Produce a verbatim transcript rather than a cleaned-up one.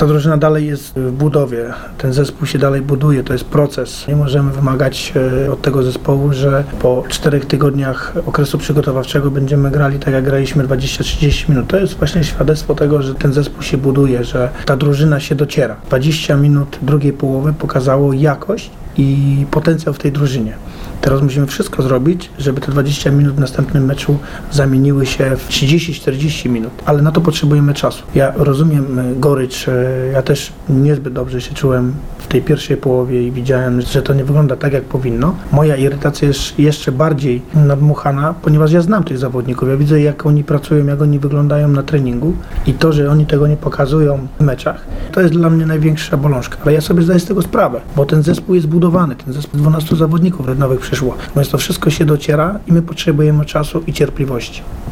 Ta drużyna dalej jest w budowie, ten zespół się dalej buduje, to jest proces. Nie możemy wymagać od tego zespołu, że po czterech tygodniach okresu przygotowawczego będziemy grali tak jak graliśmy dwadzieścia trzydzieści minut. To jest właśnie świadectwo tego, że ten zespół się buduje, że ta drużyna się dociera. dwadzieścia minut drugiej połowy pokazało jakość i potencjał w tej drużynie. Teraz musimy wszystko zrobić, żeby te dwadzieścia minut w następnym meczu zamieniły się w trzydzieści czterdzieści minut, ale na to potrzebujemy czasu. Ja rozumiem gorycz, ja też niezbyt dobrze się czułem w tej pierwszej połowie i widziałem, że to nie wygląda tak, jak powinno. Moja irytacja jest jeszcze bardziej nadmuchana, ponieważ ja znam tych zawodników, ja widzę, jak oni pracują, jak oni wyglądają na treningu i to, że oni tego nie pokazują w meczach, to jest dla mnie największa bolączka, ale ja sobie zdaję z tego sprawę, bo ten zespół jest budowany, ten zespół dwunastu zawodników nowych przyszło, więc to wszystko się dociera i my potrzebujemy czasu i cierpliwości.